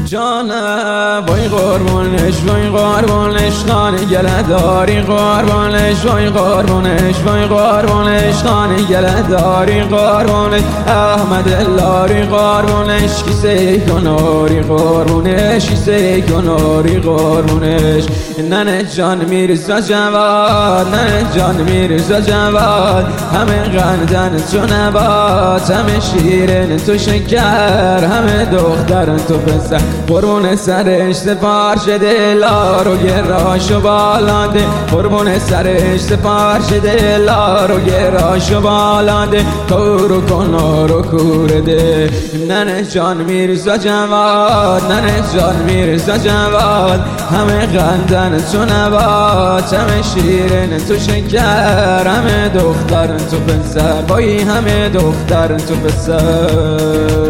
جانم وای قربونش وای قربونش خانه گله داری قربونش وای قربونش وای قربونش خانه گله داری قربونش احمد لاری قربونش کیسه کناری قربونش کیسه کناری قربونش ننه جان میرزا جواد ننه جان میرزا جواد همه قندن تو نبات همه شیرین تو شکر همه دخترن تو پسر قربون سرش سفارش دلا رو گراشو بالاده قربون سرش سفارش دلا رو گراشو بالاده کورو کنارو کورده ننه جان میرزا جواد ننه جان میرزا جواد همه قندن تو نبات همه شیرین تو شکر همه دخترن تو پسر بایی همه دخترن تو پسر